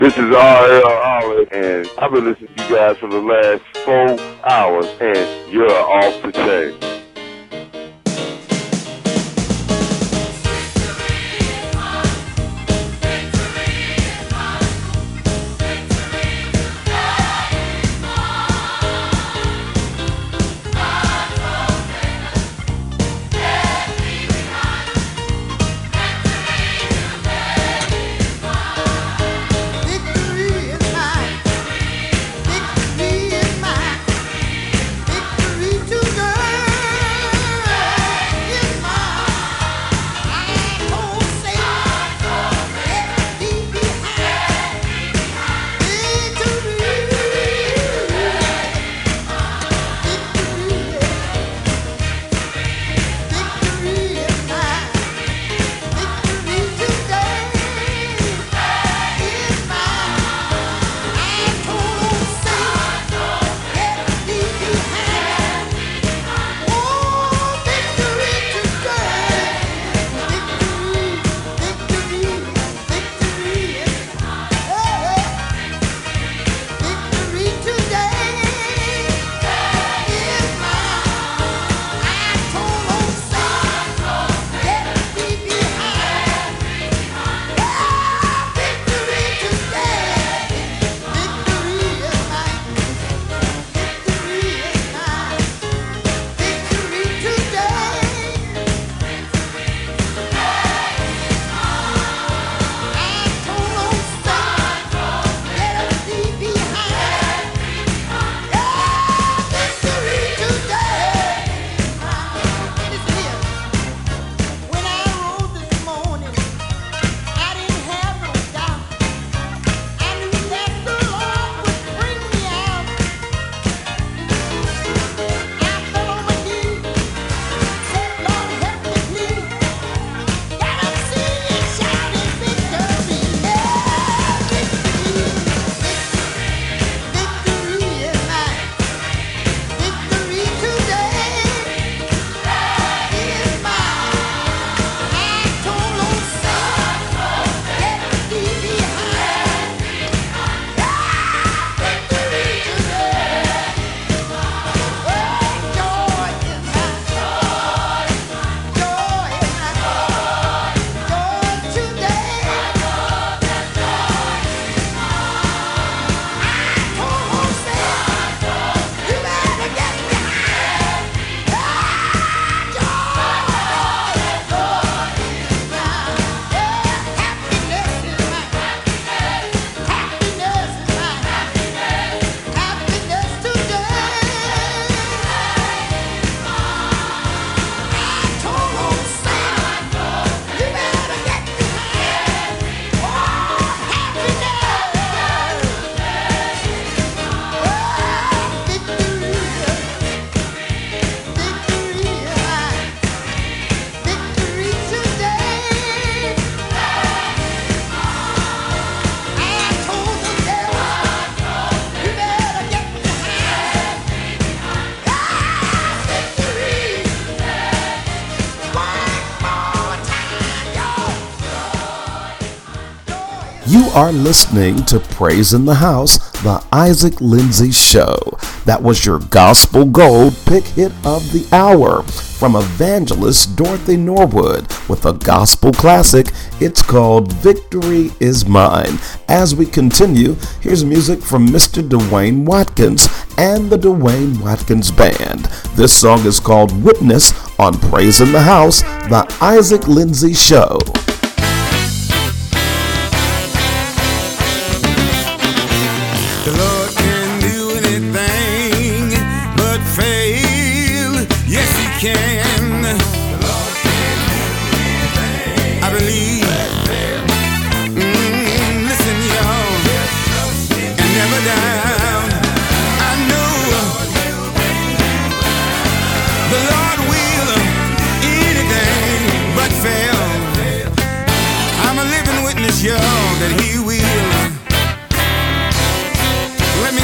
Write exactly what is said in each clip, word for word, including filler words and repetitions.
This is R L Ollie, and I've been listening to you guys for the last four hours, and you're off the chain. You are listening to Praise in the House, the Isaac Lindsay Show. That was your Gospel Gold Pick Hit of the Hour from evangelist Dorothy Norwood with a gospel classic. It's called Victory Is Mine. As we continue, here's music from Mister Dwayne Watkins and the Dwayne Watkins Band. This song is called Witness on Praise in the House, the Isaac Lindsay Show. The Lord can do anything but fail. Yes, He can. The Lord can do anything. I believe. Mm, listen, y'all, and never down. I know the Lord will anything but fail. I'm a living witness, y'all, that He will. Let me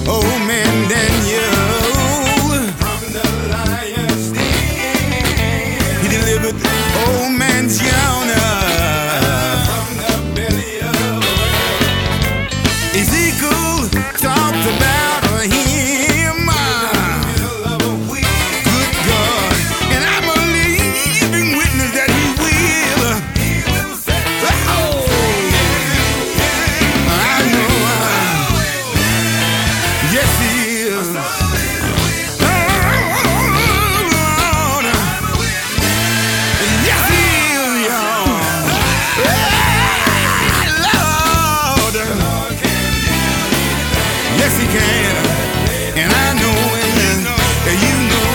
old man Daniel from the lion's den. He delivered old man Jonah from the belly of the whale. Ezekiel talked about him, good God, and I'm a living witness that he will. Oh, I know, yes he is. Oh, Lord, yes he is, y'all. Lord, yes he can, and I know it, and you know.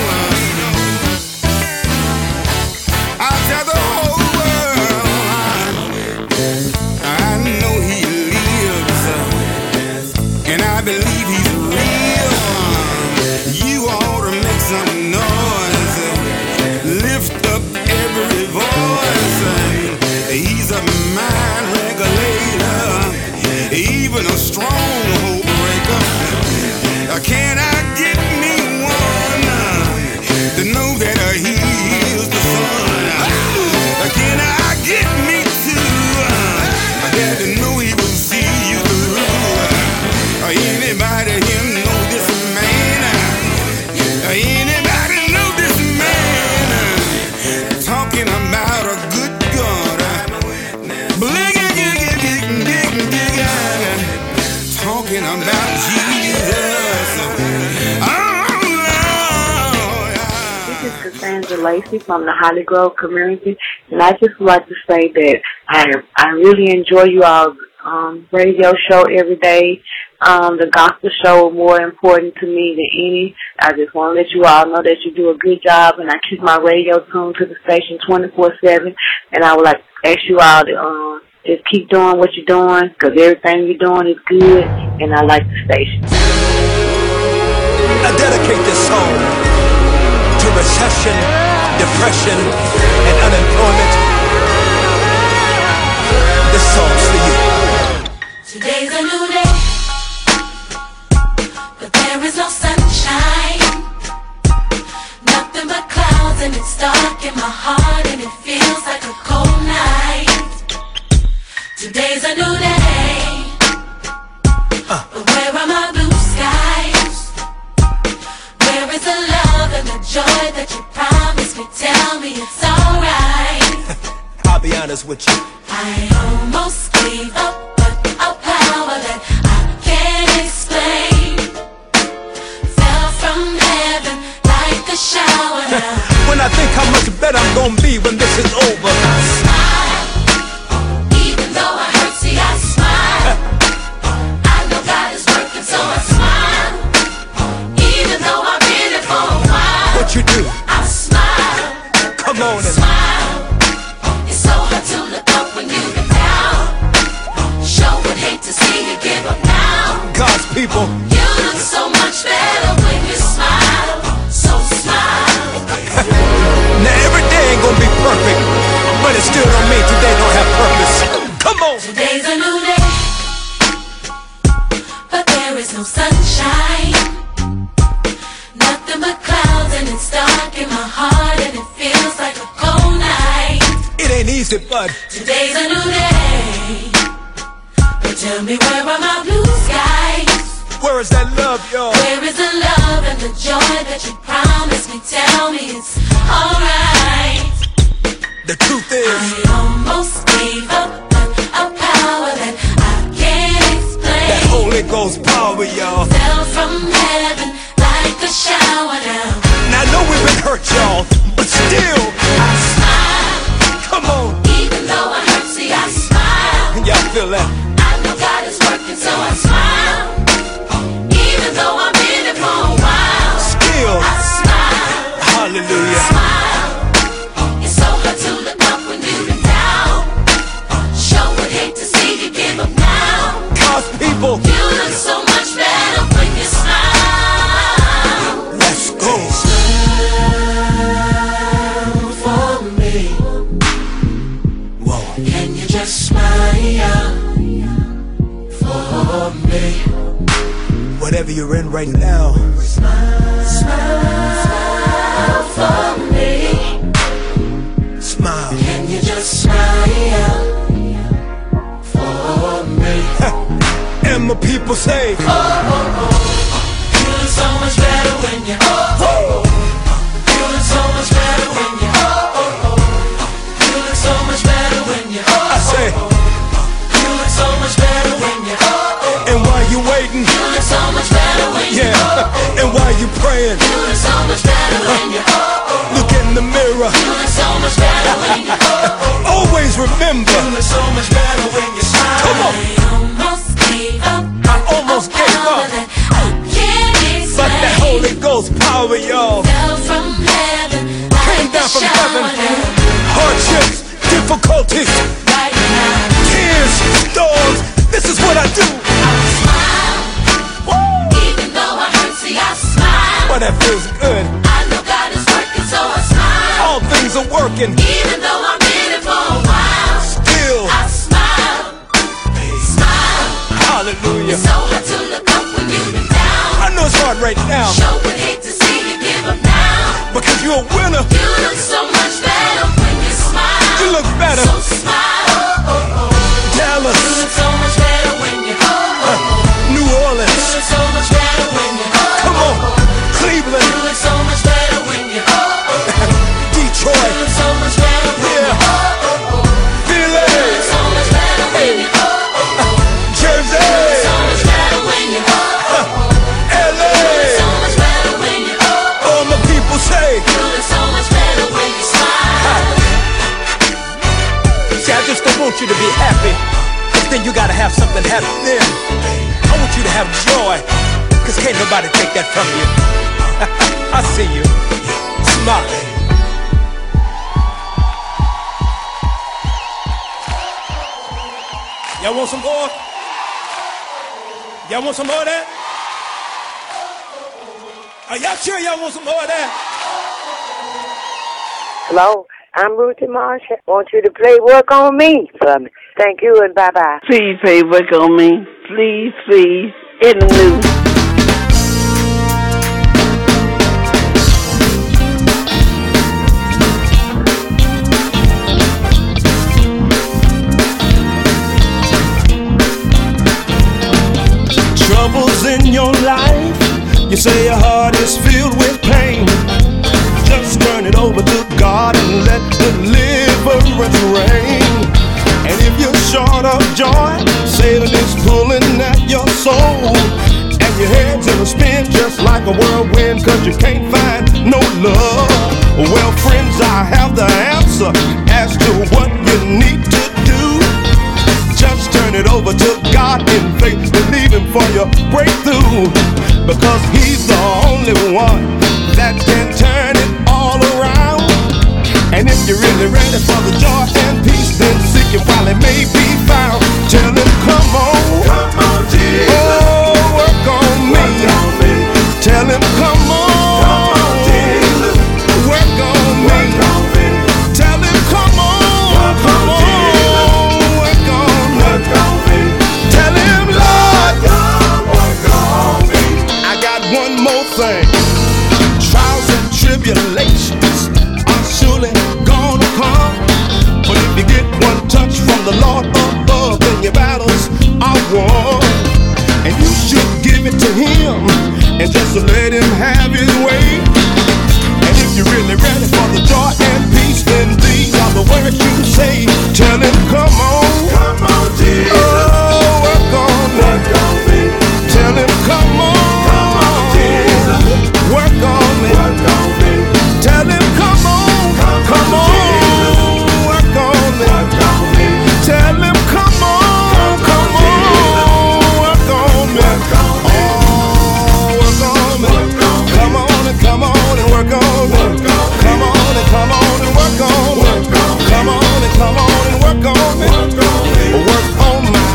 I'll tell the whole world I know he lives, and I believe he's real. You ought to make some noise, lift up every voice. He's a mind regulator, even a stronghold breaker. Can I get me one to know that he is the Son? Can I get me two? I got to know he will see you through. Anybody here know this man? Anybody know this man? Talking about a good God. Talking about Jesus. This is Cassandra Lacey from the Holly Grove community, and I just would like to say that I I really enjoy you all um, radio show every day. Um, the gospel show is more important to me than any. I just want to let you all know that you do a good job, and I keep my radio tuned to the station twenty-four seven, and I would like to ask you all to um, just keep doing what you're doing, because everything you're doing is good, and I like the station. I dedicate this song to recession, depression, and unemployment. This song's for you. Today's a new day, but there is no sunshine. Nothing but clouds, and it's dark in my heart, and it feels like a cold night. Today's a new day, uh. but where are my blue skies? Where is the love and the joy that you promised me? Tell me it's alright. I'll be honest with you. I almost gave up, but a power that I can't explain fell from heaven like a shower now. When I think how much better I'm gonna be when this is over, I smile, even though I hurt, see I smile. I know God is working, so I smile. Even though I've been here for a while, what you do? I smile. Come on and smile. It's so hard to look up when you've been down. Sure would hate to see you give up now. God's people, you look so much better when you smile. So smile. Now every day ain't gonna be perfect, but it still don't mean today don't have purpose. Come on. Today's a new day, but there is no sunshine. Nothing but clouds, and it's dark in my heart, and it feels like a cold night. It ain't easy, but today's a new day. But tell me, where are my blue skies? Where is that love, y'all? Where is the love and the joy that you promised me? Tell me it's alright. The truth is, I almost gave up, but a power that I can't explain, that Holy Ghost power, y'all, fell from heaven like a shower now. Now I know we've been hurt, y'all, but still I smile. Come on. Even though I hurt, see I smile. Y'all feel that? I know God is working, so I smile. Even though I've been here for a while, still I smile. Hallelujah. Smile. It's so hard to look up when you've been down. Sure would hate to see you give up now. God's people, you look so much better when you smile. Let's go. Smile for me. Whoa. Can you just smile for me? whatever you're in right now. Smile, smile, smile for me. Smile. Can you just smile for me? And my people say, oh, oh, oh. You look so much better when you, oh, oh, oh. You look so much better when you, oh, oh, oh. You look so much better when you, oh, oh, oh. I say, you look so much better when you, oh, oh, oh. and while you waiting, you look so much better when you, yeah, oh, oh, oh. and while you praying, you look so much better when you, oh, oh, oh. look in the mirror, you look so much better when you, oh, oh, oh. always remember, you look so much better when you smile. Come on. I almost gave up. I almost gave up, but that Holy Ghost power, y'all, fell from heaven, came down from heaven. Hardships, difficulties, right now. tears, storms. This is what I do. I smile, even though I hurt. See, I smile. But that feels good. I know God is working, so I smile. All things are working. Even though I've been it for a while, Still, I smile, smile. hallelujah. It's so hard to look up when you've been down. I know it's hard right now, Sure would hate to see you give up now. because you're a winner. You look so much better when you smile. You look better. So smile. Oh, oh, oh. Dallas, You look so much better when you oh, oh, oh. New You Orleans, look so much better when you oh, come oh, on, oh. Cleveland, You look so much better when you oh, oh, oh. You Detroit, look so much better when you yeah, oh, oh, oh. Philly, You look so much better when you oh, oh, oh. Jersey, You look so much better when you oh, oh, oh. L A. You look so much better when you oh, oh. All my people say, You look so much better when you smile. see, I just don't want you to be happy, cause then you gotta have something happen then. I want you to have joy, cause can't nobody take that from you. I see you. Smile. Y'all want some more? Y'all want some more of that? Are y'all sure y'all want some more of that? Hello, I'm Ruthie Marsh. I want you to play Work on Me for me. Thank you and bye-bye. Please play Work on Me. Please, please. In the news. Troubles in your life, you say your heart is filled with pain. Just turn it over to God and let deliverance reign. And if you're short of joy, Satan is pulling at your soul, and your head's in a spin just like a whirlwind, cause you can't find no love. Well, friends, I have the answer as to what you need to do. Just turn it over to God in faith, believing for your breakthrough, because He's the only one that can turn it all around. And if you're really ready for the joy and peace, then seek Him while it may be found. Tell Him, come on, come on, Jesus. Oh, work on me. Work on me. Tell Him, come on, come on, Jesus. Work on me. Work on me. Tell Him, come on, work come on, Jesus. Work on me. Work on me. Tell Him, Lord, God, work on me. I got one more thing. Trials and tribulations are surely gonna come, but if you get one touch from the Lord above, then your battles are won. And you should give it to Him and just let Him have His way. And if you're really ready for the joy and peace, then these are the words you say. Tell Him, come on, come on, Jesus. Oh, work on me. Work on me. Tell Him, come on, come on, Jesus. Work on me. Work on me. Tell Him, come on, come, come on, work on me. Work on me. Tell Him, come on, come on, work on me. Oh, work on me. Come on and come on and work on me. Come on and come on and work on me. Come on and come on and work on me. Work on my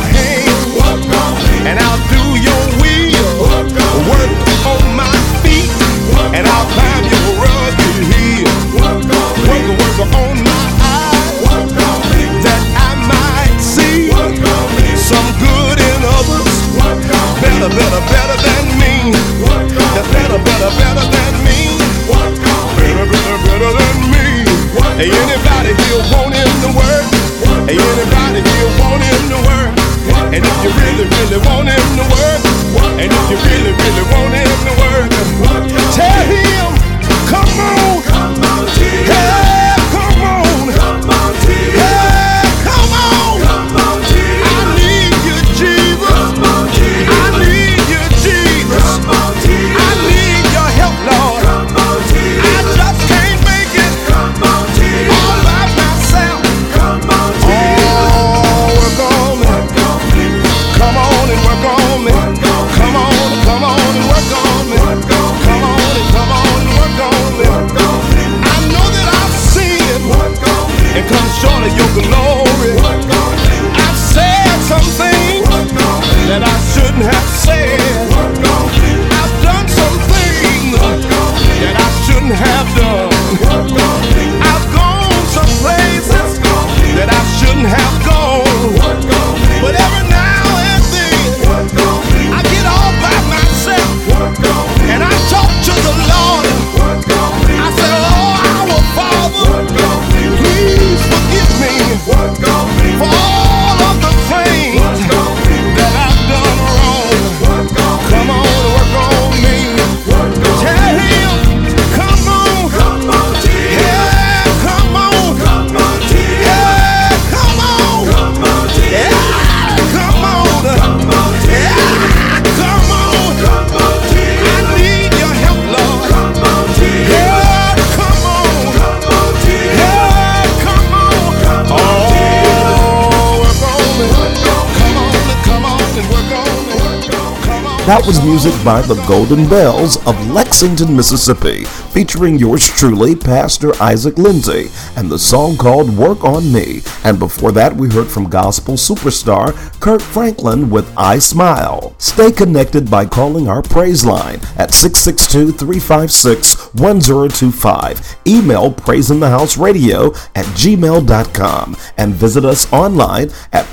That was music by the Golden Bells of Lexington, Mississippi, featuring yours truly, Pastor Isaac Lindsay, and the song called Work on Me. And before that, we heard from gospel superstar Kirk Franklin with I Smile. Stay connected by calling our praise line at six six two, three five six, one zero two five. Email praiseinthehouseradio at gmail dot com and visit us online at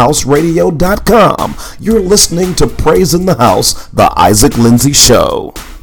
praiseinthehouseradio dot com. You're listening to Praise in the House, the Isaac Lindsay Show.